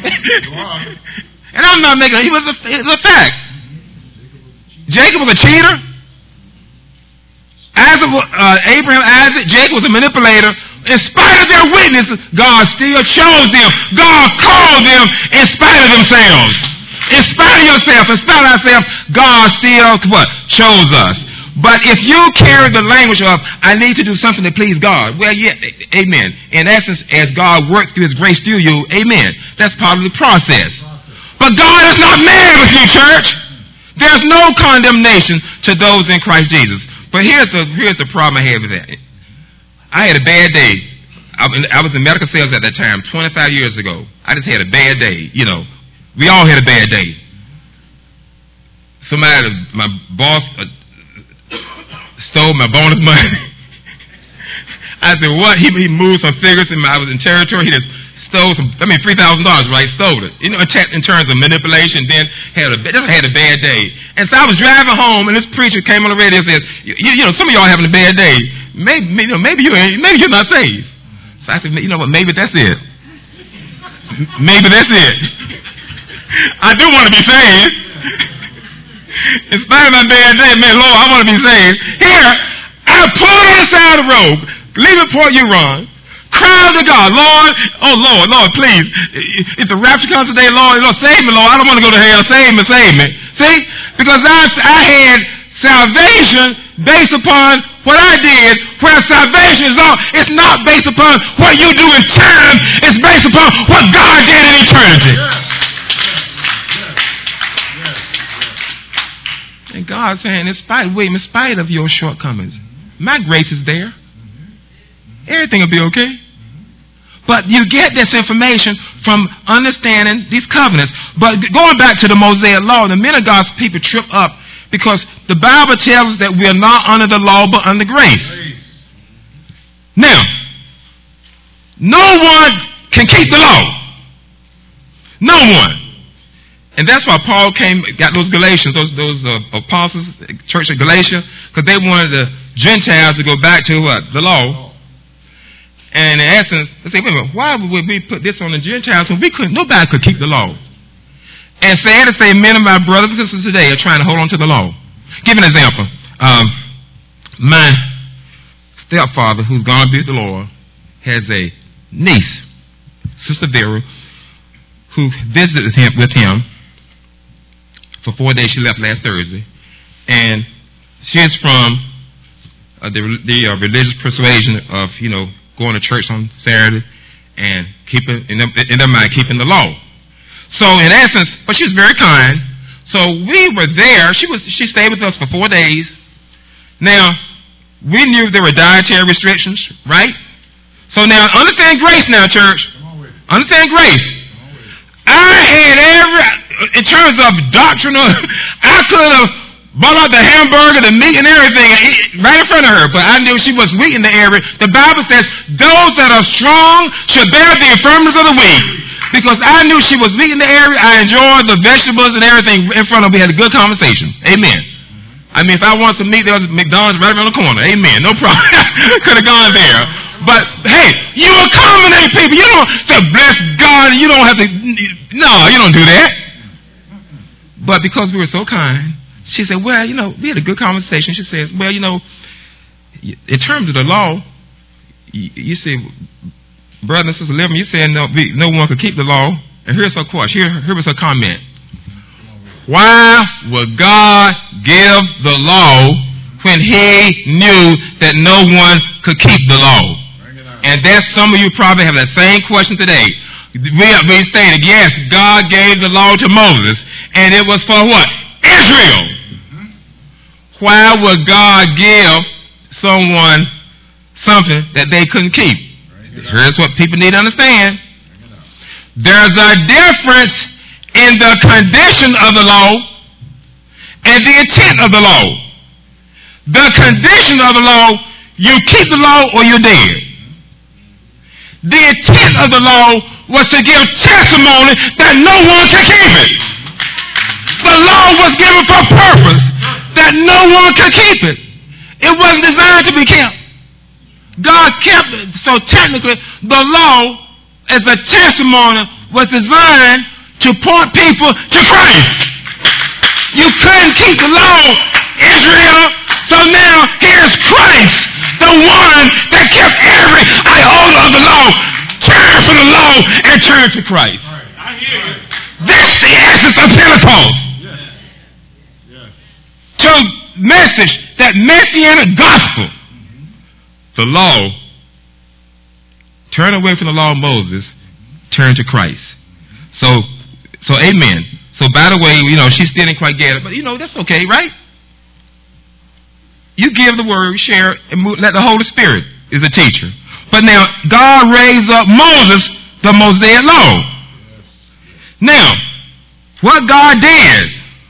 And I'm not making it. He was a, it was a fact. Mm-hmm. Jacob was a cheater. Isaac, uh, Abraham, Isaac, Jacob was a manipulator. In spite of their witnesses, God still chose them. God called them in spite of themselves. In spite of yourself, in spite of ourselves, God still what? Chose us. But if you carry the language of, I need to do something to please God, well, yeah, amen. In essence, as God worked through his grace through you, amen. That's part of the process. But God is not mad with you, church. There's no condemnation to those in Christ Jesus. But here's the here's the problem I had with that. I had a bad day. I, I was in medical sales at that time, twenty-five years ago. I just had a bad day. You know, we all had a bad day. Somebody, my boss, uh, stole my bonus money. I said, what? He, he moved some figures, and I was in territory. He just stole some, I mean, three thousand dollars, right? Stole it. You know, in terms of manipulation, then had a, just had a bad day. And so I was driving home, and this preacher came on the radio and said, you, you know, some of y'all having a bad day. Maybe, you know, maybe, you ain't, maybe you're not saved. So I said, you know what, maybe that's it. Maybe that's it. I do want to be saved. In spite of my bad day, man, Lord, I want to be saved. Here, I pulled on the side of the road, leave it Port Huron, cried to God, Lord, oh Lord, Lord, please, if the rapture comes today, Lord, Lord, save me, Lord, I don't want to go to hell, save me, save me. See, because I, I had salvation based upon what I did, where salvation is all, it's not based upon what you do in time, it's based upon what God did in eternity. Yes. And God's saying, in spite, wait, in spite of your shortcomings, my grace is there. Everything will be okay. But you get this information from understanding these covenants. But going back to the Mosaic law, the men of God's people trip up because the Bible tells us that we are not under the law but under grace. Now, no one can keep the law. No one. And that's why Paul came, got those Galatians, those those uh, apostles, church of Galatia, because they wanted the Gentiles to go back to what? The law. And in essence, they say, wait a minute, why would we put this on the Gentiles when we couldn't, nobody could keep the law? And sad to say, many of my brothers and sisters today are trying to hold on to the law. Give an example. Um, my stepfather, who's gone to be with the Lord, has a niece, Sister Vera, who visited him with him for four days. She left last Thursday. And she is from uh, the, the uh, religious persuasion of, you know, going to church on Saturday and keeping, in their, in their mind, keeping the law. So in essence, but she was very kind. So we were there. She was she stayed with us for four days. Now, we knew there were dietary restrictions, right? So now, understand grace now, church. Understand grace. I had every, in terms of doctrinal, I could have bought out the hamburger, the meat, and everything right in front of her. But I knew she was weak in the area. The Bible says, those that are strong should bear the infirmities of the weak. Because I knew she was weak in the area, I enjoyed the vegetables and everything in front of her. We had a good conversation. Amen. I mean, if I want some meat, there was McDonald's right around the corner. Amen. No problem. Could have gone there. But, hey, you accommodate people. You don't say, bless God, and you don't have to. No, you don't do that. But because we were so kind, she said, well, you know, we had a good conversation. She says, well, you know, in terms of the law, you see, Brother and Sister Living, you said no, no one could keep the law. And here's her question. Here, here was her comment. Why would God give the law when he knew that no one could keep the law? And that's some of you probably have that same question today. We, we stated, yes, God gave the law to Moses. And it was for what? Israel. Why would God give someone something that they couldn't keep? Here's what people need to understand. There's a difference in the condition of the law and the intent of the law. The condition of the law, you keep the law or you're dead. The intent of the law was to give testimony that no one can keep it. The law was given for purpose that no one could keep it. It wasn't designed to be kept. God kept it. So technically, the law as a testimony was designed to point people to Christ. You couldn't keep the law, Israel. So now, here's Christ, the one that kept every iota of the law. Turn from the law and turn to Christ. I hear you. That's the essence of Pentecost. Yes. Yes. To message, that messianic gospel. The law, turn away from the law of Moses, turn to Christ. So, so amen. So by the way, you know, she still didn't quite get it, but you know, that's okay, right? You give the word, share, and move, let the Holy Spirit is the teacher. But now, God raised up Moses, the Mosaic law. Yes. Now, what God did,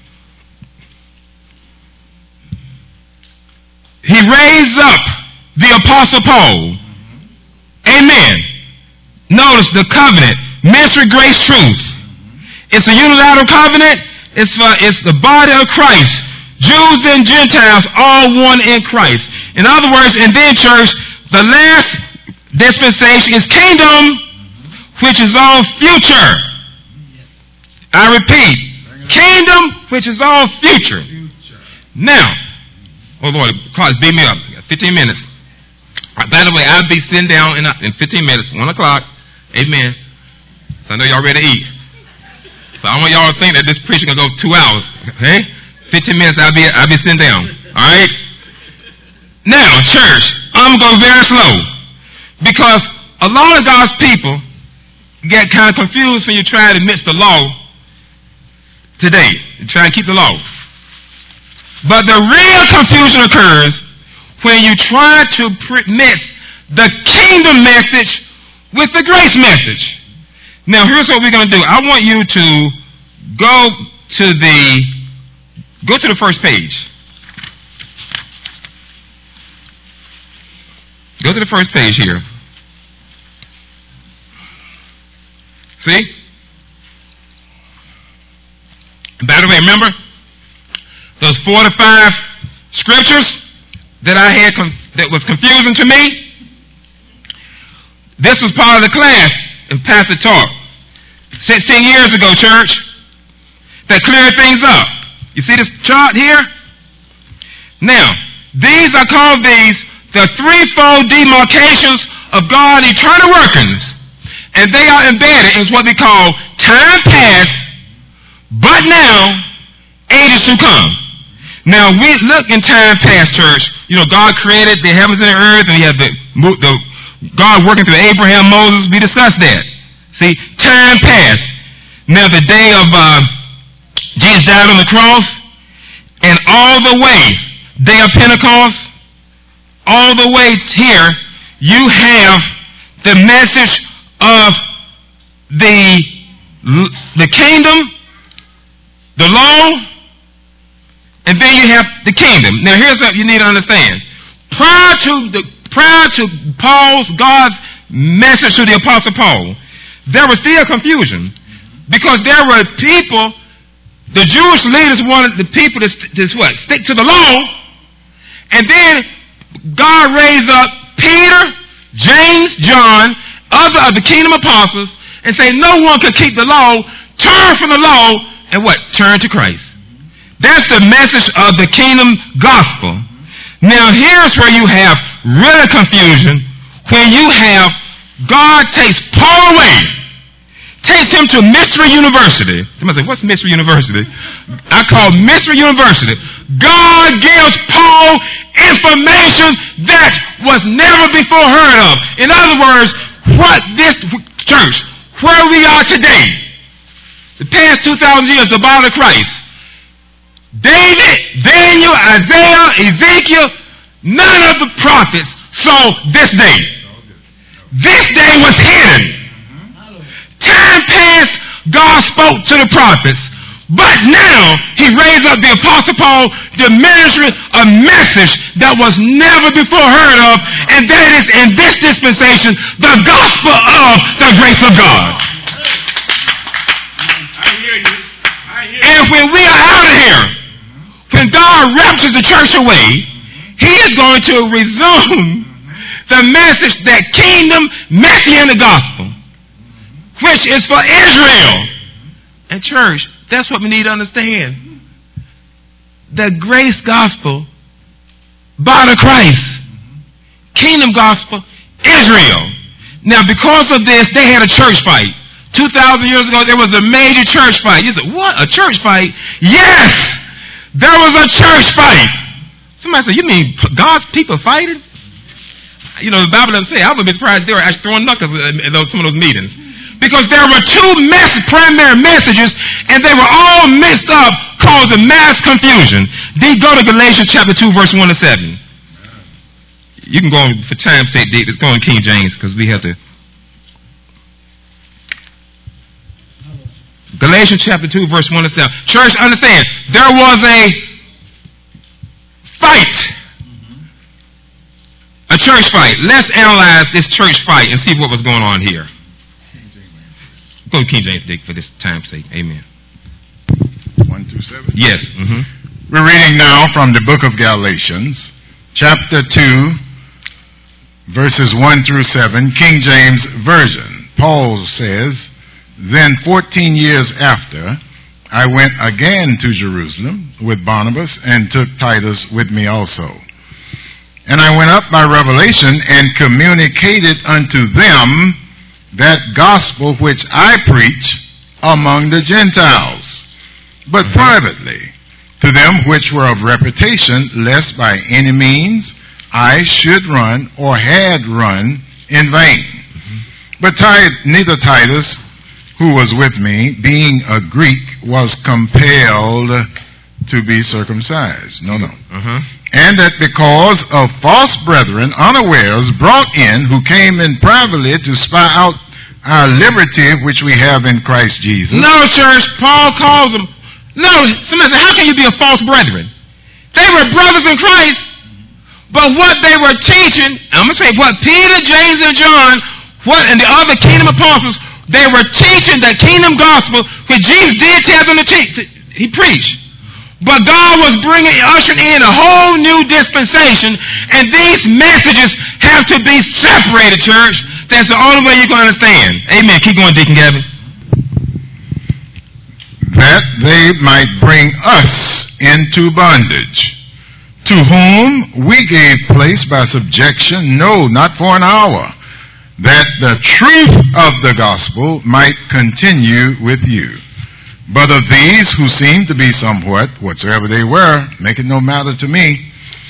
he raised up the Apostle Paul. Amen. Notice the covenant, ministry, grace, truth. It's a unilateral covenant. It's for it's the body of Christ. Jews and Gentiles, all one in Christ. In other words, and then church, the last dispensation is kingdom, which is all future. I repeat, kingdom, which is all future. Now, oh Lord, cause beat me up. fifteen minutes. By the way, I'll be sitting down in, in fifteen minutes, one o'clock. Amen. So I know y'all ready to eat. So I want y'all to think that this preaching can go two hours. Okay? fifteen minutes, I'll be I'll be sitting down. All right? Now, church, I'm going to go very slow. Because a lot of God's people get kind of confused when you try to mix the law today. You try to keep the law. But the real confusion occurs when you try to mix the kingdom message with the grace message. Now, here's what we're going to do. I want you to go to the go to the first page. Go to the first page here. See? By the way, remember those four to five scriptures that I had com- that was confusing to me? This was part of the class in Pastor Talk sixteen years ago, church, that cleared things up. You see this chart here? Now, these are called these the threefold demarcations of God's eternal workings. And they are embedded in what we call time past, but now, ages to come. Now, we look in time past, church. You know, God created the heavens and the earth, and we have the, the God working through Abraham, Moses. We discussed that. See, time past. Now, the day of uh, Jesus died on the cross, and all the way, day of Pentecost, all the way here, you have the message of the, the kingdom, the law, and then you have the kingdom. Now here's what you need to understand. Prior to the prior to Paul's, God's message to the Apostle Paul, there was still confusion. Because there were people, the Jewish leaders wanted the people to, to what? Stick to the law. And then God raised up Peter, James, John, other of the kingdom apostles, and say no one can keep the law. Turn from the law and what? Turn to Christ. That's the message of the kingdom gospel. Now here's where you have really confusion. When you have God takes Paul away, takes him to Mystery University. Somebody say, what's Mystery University? I call Mystery University. God gives Paul information that was never before heard of. In other words, what this church, where we are today, the past two thousand years, the body of Christ, David, Daniel, Isaiah, Ezekiel, none of the prophets saw this day. This day was hidden. Time past, God spoke to the prophets. But now, he raised up the Apostle Paul to minister a message that was never before heard of, and that is in this dispensation, the gospel of the grace of God. I hear you. I hear you. And when we are out of here, when God raptures the church away, he is going to resume the message, that kingdom messianic gospel, which is for Israel. And church, that's what we need to understand. The grace gospel, body of Christ, kingdom gospel, Israel. Now because of this, they had a church fight. two thousand years ago, there was a major church fight. You said, what? A church fight? Yes! There was a church fight. Somebody said, you mean God's people fighting? You know, the Bible doesn't say. I would be surprised they were actually throwing knuckles in those, some of those meetings. Because there were two mess- primary messages, and they were all mixed up, causing mass confusion. Then go to Galatians chapter two, verse one to seven. You can go on, for time's sake, let's go on King James, because we have to. Galatians chapter two, verse one to seven. Church, understand, there was a fight. A church fight. Let's analyze this church fight and see what was going on here. Go to King James Dick for this time's sake. Amen. one through seven? Yes. Mm-hmm. We're reading now from the book of Galatians, chapter two, verses one through seven, King James Version. Paul says, then fourteen years after, I went again to Jerusalem with Barnabas and took Titus with me also. And I went up by revelation and communicated unto them that gospel which I preach among the Gentiles, but privately, to them which were of reputation, lest by any means I should run or had run in vain. Mm-hmm. But Tit- neither Titus, who was with me, being a Greek, was compelled to be circumcised. No, no. Uh-huh. And that because of false brethren, unawares, brought in, who came in privately to spy out our liberty which we have in Christ Jesus. No, church, Paul calls them. No, somebody said, how can you be a false brethren? They were brothers in Christ, but what they were teaching, I'm going to say what Peter, James, and John, what and the other kingdom apostles, they were teaching the kingdom gospel, which Jesus did tell them to teach. He preached. But God was bringing, ushering in a whole new dispensation, and these messages have to be separated, church. That's the only way you can understand. Amen. Keep going, Deacon Gavin. That they might bring us into bondage, to whom we gave place by subjection, no, not for an hour, that the truth of the gospel might continue with you. But of these who seemed to be somewhat, whatsoever they were, make it no matter to me,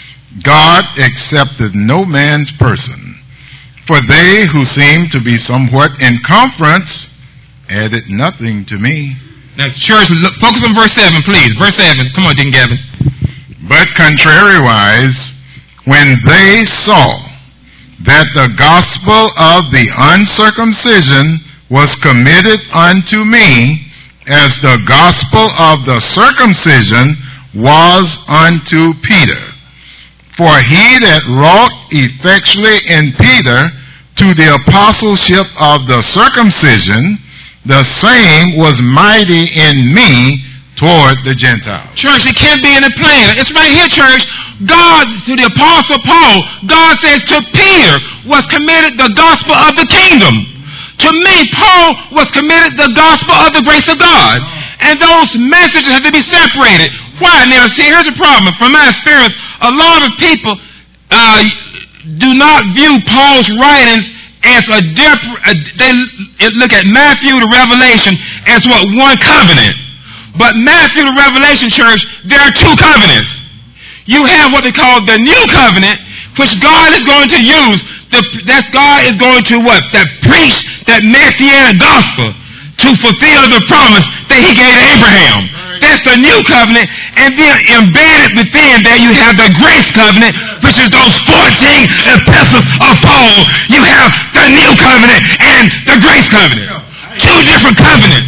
God accepted no man's person. For they who seemed to be somewhat in conference added nothing to me. Now, church, look, focus on verse seven, please. Verse seven. Come on, Deacon Gavin. But contrariwise, when they saw that the gospel of the uncircumcision was committed unto me, as the gospel of the circumcision was unto Peter. For he that wrought effectually in Peter to the apostleship of the circumcision, the same was mighty in me toward the Gentiles. Church, it can't be in the plan. It's right here, church. God, to the apostle Paul, God says to Peter was committed the gospel of the kingdom. To me, Paul was committed the gospel of the grace of God. And those messages have to be separated. Why? Now, see, here's the problem. From my experience, a lot of people uh, do not view Paul's writings as a different, uh, they look at Matthew to Revelation as what? One covenant. But Matthew to Revelation, church, there are two covenants. You have what they call the new covenant, which God is going to use. The, that God is going to what? That preach that messianic gospel to fulfill the promise that he gave to Abraham. That's the new covenant. And then embedded within that you have the grace covenant, which is those fourteen epistles of Paul. You have the new covenant and the grace covenant. Two different covenants.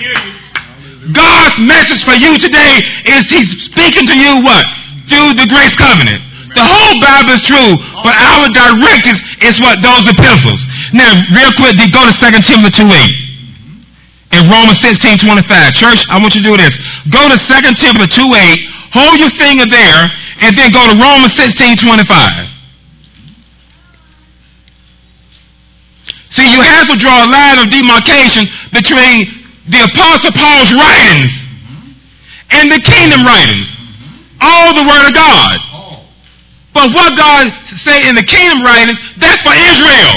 God's message for you today is he's speaking to you what? Through the grace covenant. The whole Bible is true, but our directives is what? Those epistles. Now, real quick, go to Second Timothy two eight. In Romans sixteen twenty-five. Church, I want you to do this. Go to Second Timothy two eight, hold your finger there, and then go to Romans sixteen twenty-five. See, you have to draw a line of demarcation between the Apostle Paul's writings and the kingdom writings. All the Word of God. But what God say in the kingdom writings, that's for Israel.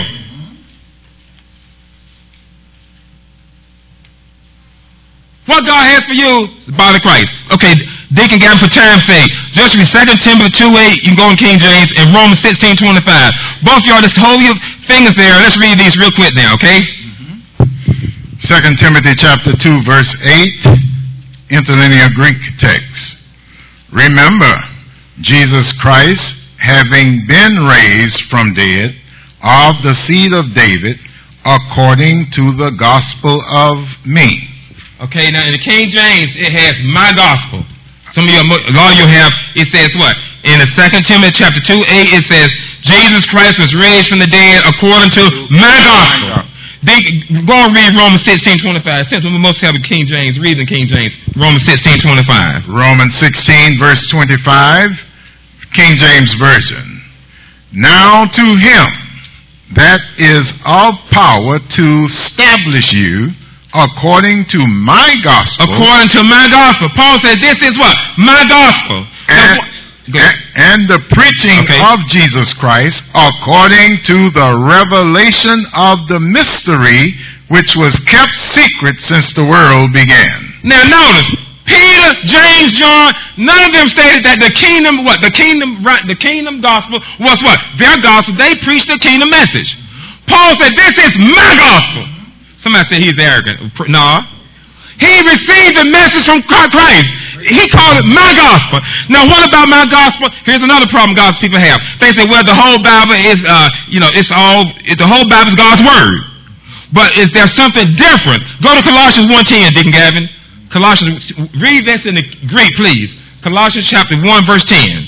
What God has for you is the body of Christ. Okay, Deacon Gavin, for time's sake, just read Second Timothy two eight, you can go in King James, and Romans sixteen twenty-five. Both of y'all just hold your fingers there. Let's read these real quick now, okay? Second Timothy chapter two, verse eight, interlinear Greek text. Remember, Jesus Christ, having been raised from dead, of the seed of David, according to the gospel of me. Okay, now in the King James, it has my gospel. Some of you, a lot of you have, it says what? In the Second Timothy chapter two, eight, it says, Jesus Christ was raised from the dead according to my gospel. They, go and read Romans sixteen twenty-five. Since we most have a King James, read the King James. Romans sixteen twenty-five. Romans sixteen, verse twenty-five, King James Version. Now to him that is of power to establish you according to my gospel. According to my gospel. Paul said this is what? My gospel. And, and, and the preaching okay. of Jesus Christ according to the revelation of the mystery which was kept secret since the world began. Now notice, Peter, James, John, none of them stated that the kingdom, what? The kingdom, right? The kingdom gospel was what? Their gospel. They preached the kingdom message. Paul said, this is my gospel. Somebody said he's arrogant. No. He received the message from Christ. He called it my gospel. Now, what about my gospel? Here's another problem God's people have. They say, well, the whole Bible is, uh, you know, it's all, the whole Bible is God's word. But is there something different? Go to Colossians one ten, Deacon Gavin. Colossians, read this in the Greek, please. Colossians chapter one, verse ten.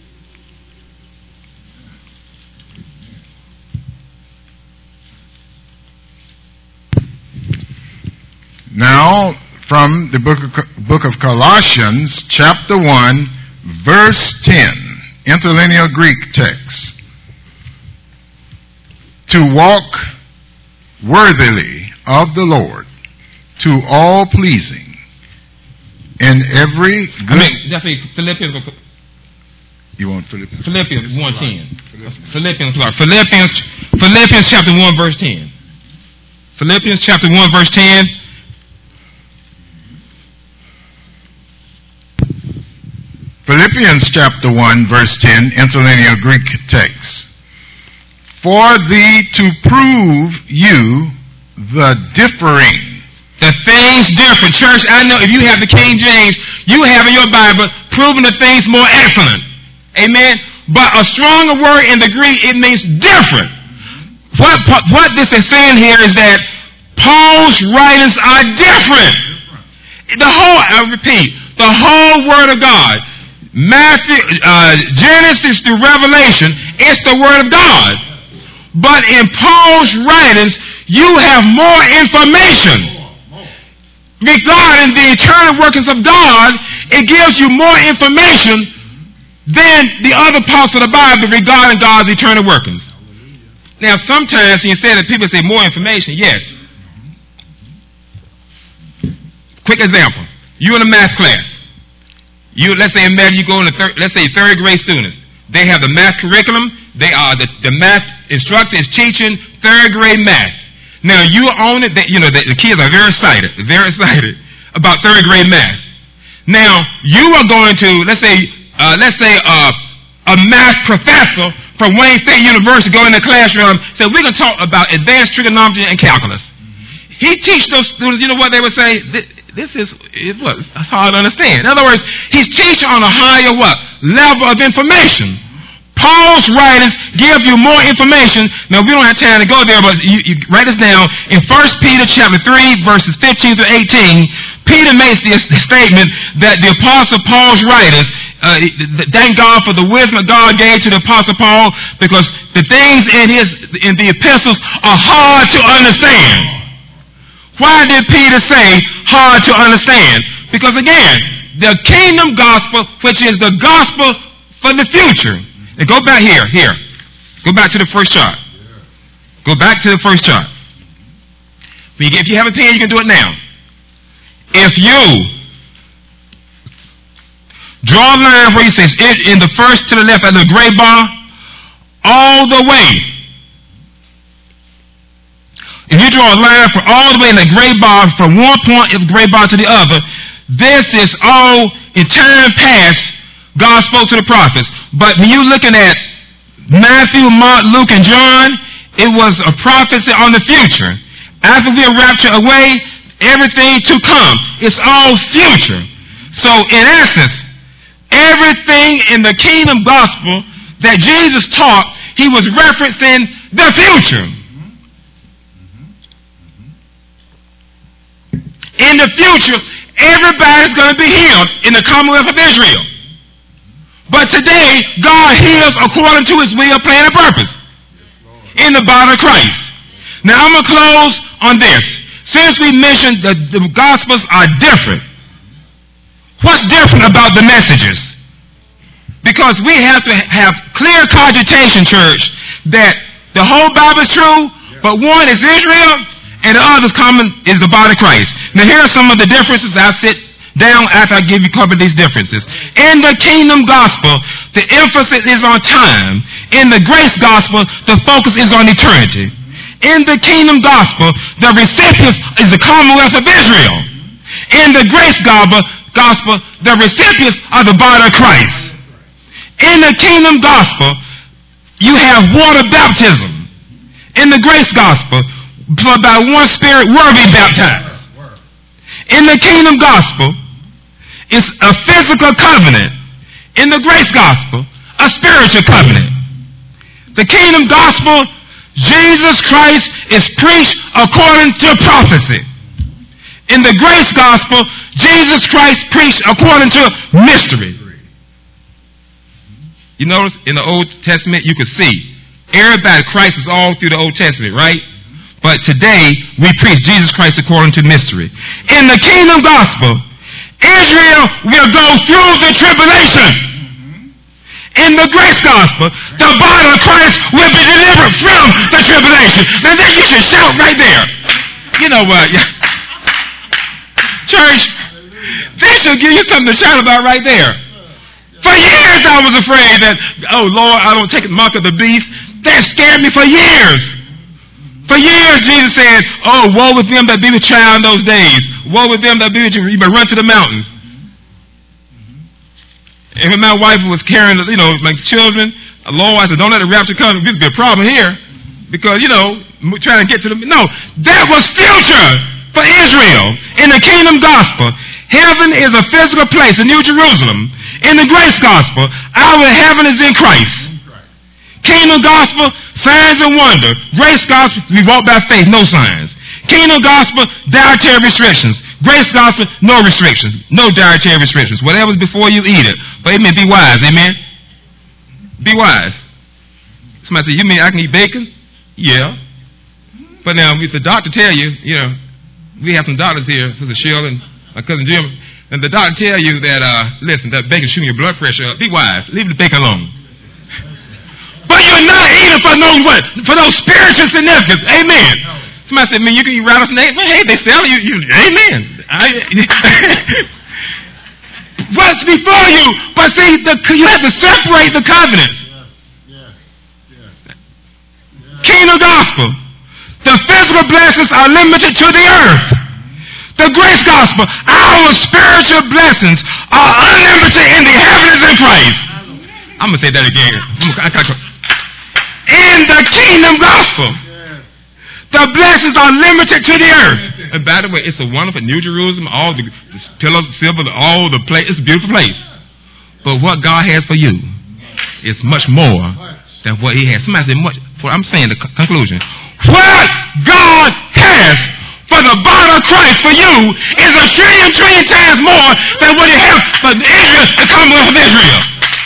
Now, from the book of, book of Colossians, chapter one, verse ten, interlinear Greek text. To walk worthily of the Lord, to all pleasing, in every good... I mean, definitely Philippians... You want Philippians? Philippians one ten. Philippians, Philippians, Philippians chapter one, verse ten. Philippians chapter one, verse ten. Philippians chapter one, verse ten, interlinear Greek text. For thee to prove you the differing. The things different. Church, I know if you have the King James, you have in your Bible proving the things more excellent. Amen. But a stronger word in the Greek, it means different. What, what this is saying here is that Paul's writings are different. The whole, I repeat, the whole Word of God, Matthew, uh, Genesis to Revelation, it's the Word of God. But in Paul's writings, you have more information regarding the eternal workings of God. It gives you more information than the other parts of the Bible regarding God's eternal workings. Now, sometimes you say that people say more information. Yes. Quick example: you in a math class. You let's say in math, you go in the third, let's say third grade students. They have the math curriculum. They are the, the math instructor is teaching third grade math. Now you own it. That you know the, the kids are very excited, very excited about third grade math. Now you are going to let's say uh, let's say uh, a math professor from Wayne State University go in the classroom. Say we're going to talk about advanced trigonometry and calculus. He teach those students. You know what they would say? This is it was hard to understand. In other words, he's teaching on a higher what level of information. Paul's writings give you more information. Now we don't have time to go there, but you, you write this down in First Peter chapter three, verses fifteen through eighteen. Peter makes this statement that the Apostle Paul's writings, uh, thank God for the wisdom that God gave to the Apostle Paul, because the things in his in the epistles are hard to understand. Why did Peter say hard to understand? Because again, the kingdom gospel, which is the gospel for the future. Now go back here, here. Go back to the first chart. Go back to the first chart. If you have a pen, you can do it now. If you draw a line where he says, in the first to the left at the gray bar, all the way. If you draw a line from all the way in the gray bar from one point of the gray bar to the other, this is all in time past God spoke to the prophets. But when you're looking at Matthew, Mark, Luke, and John, it was a prophecy on the future. After we are raptured away, everything to come. It's all future. So in essence, everything in the kingdom gospel that Jesus taught, he was referencing the future. In the future, everybody's going to be healed in the Commonwealth of Israel. But today, God heals according to his will, plan, and purpose in the body of Christ. Now, I'm going to close on this. Since we mentioned that the Gospels are different, what's different about the messages? Because we have to have clear cogitation, church, that the whole Bible is true, but one is Israel, and the other common is the body of Christ. Now, here are some of the differences. I'll sit down after I give you cover these differences. In the kingdom gospel, the emphasis is on time. In the grace gospel, the focus is on eternity. In the kingdom gospel, the recipient is the Commonwealth of Israel. In the grace gospel, gospel, the recipients are the body of Christ. In the kingdom gospel, you have water baptism. In the grace gospel, by one Spirit, we'll be baptized. In the kingdom gospel, it's a physical covenant. In the grace gospel, a spiritual covenant. The kingdom gospel, Jesus Christ is preached according to prophecy. In the grace gospel, Jesus Christ preached according to mystery. You notice in the Old Testament, you could see everybody, Christ is all through the Old Testament, right? But today, we preach Jesus Christ according to mystery. In the kingdom gospel, Israel will go through the tribulation. in the grace gospel, the body of Christ will be delivered from the tribulation. Now then you should shout right there. You know what? Church, they should give you something to shout about right there. For years I was afraid that, oh Lord, I don't take the mark of the beast. That scared me for years. For years Jesus said, oh, woe with them that be with child in those days. Woe with them that be with you. You better run to the mountains. And when my wife was carrying, you know, my children, Lord, I said, don't let the rapture come. This will be a problem here. Because, you know, trying to get to the... No, that was future for Israel in the kingdom gospel. Heaven is a physical place, the New Jerusalem. In the grace gospel, our heaven is in Christ. Kingdom gospel, signs and wonder. Grace gospel, we walk by faith, no signs. Kingdom gospel, dietary restrictions. Grace gospel, no restrictions. No dietary restrictions. Whatever's before you, eat it. But amen, be wise, amen? Be wise. Somebody say, you mean I can eat bacon? Yeah. But now, if the doctor tell you, you know, we have some doctors here, Sister Sheila and my cousin Jim, and the doctor tell you that, uh, listen, that bacon shooting your blood pressure up. Be wise. Leave the bacon alone. But you're not eating for no what? For no spiritual significance. Amen. Somebody said, man, you can eat rattlesnake. Well, hey, they sell you. you amen. I, what's before you? But see, the, you have to separate the covenants. Yeah. Yeah. Yeah. Kingdom gospel. The physical blessings are limited to the earth. The grace gospel, our spiritual blessings are unlimited in the heavens in Christ. I'm going to say that again. In the kingdom gospel, the blessings are limited to the earth. And by the way, it's a wonderful New Jerusalem, all the, the pillars of silver, all the place. It's a beautiful place. But what God has for you is much more than what he has. Somebody said much. For I'm saying the conclusion. What God has for the body of Christ for you is a trillion, trillion times more than what he has for Israel, the Commonwealth of Israel.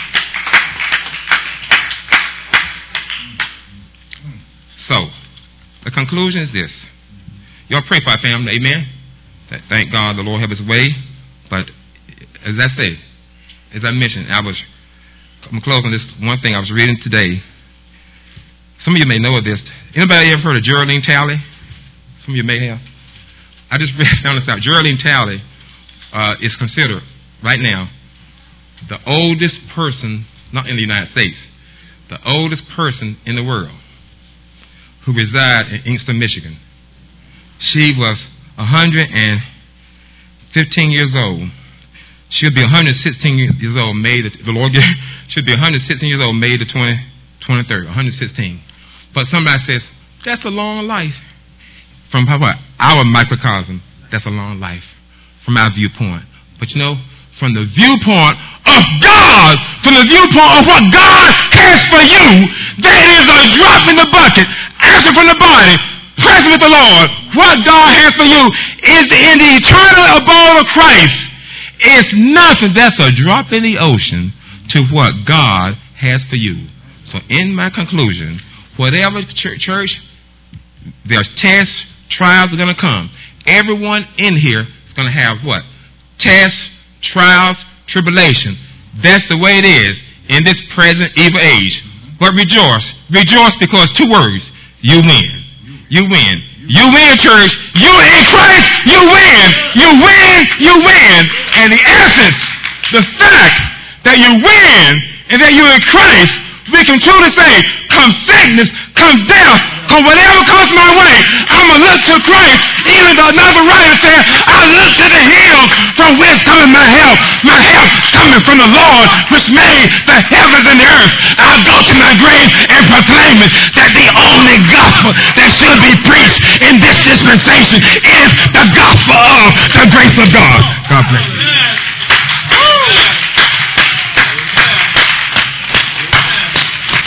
So, the conclusion is this. Y'all pray for our family, amen? Thank God the Lord have his way. But, as I say, as I mentioned, I was, I'm going to close on this one thing I was reading today. Some of you may know of this. Anybody ever heard of Geraldine Talley? Some of you may have. I just found this out. Geraldine Talley uh, is considered, right now, the oldest person, not in the United States, the oldest person in the world who reside in Inkster, Michigan. She was one hundred fifteen years old. She'll be one hundred sixteen years old May the, the Lord gave, she'll be one hundred sixteen years old May the twenty-third, one hundred sixteen. But somebody says, that's a long life. From what? Our microcosm, that's a long life from our viewpoint. But you know, from the viewpoint of God, from the viewpoint of what God has for you, that is a drop in the bucket. Answer from the body, present with the Lord. What God has for you is in the eternal abode of Christ. It's nothing. That's a drop in the ocean to what God has for you. So in my conclusion, whatever church, church there's tests, trials are going to come. Everyone in here is going to have what? Tests, trials, tribulation. That's the way it is in this present evil age. But rejoice. Rejoice because two words. You win. You win. You win, church. You in Christ. You win. You win. You win. And the essence, the fact that you win and that you're in Christ, we can truly say, come sickness, come death, come whatever comes my way, I'm going to look to Christ. Even though another writer said, I look to the hills from whence coming my help. My help coming from the Lord, which made the heavens and the earth. I'll go to my grave and proclaim it, that the only gospel that should be preached in this dispensation is the gospel of the grace of God. God bless you.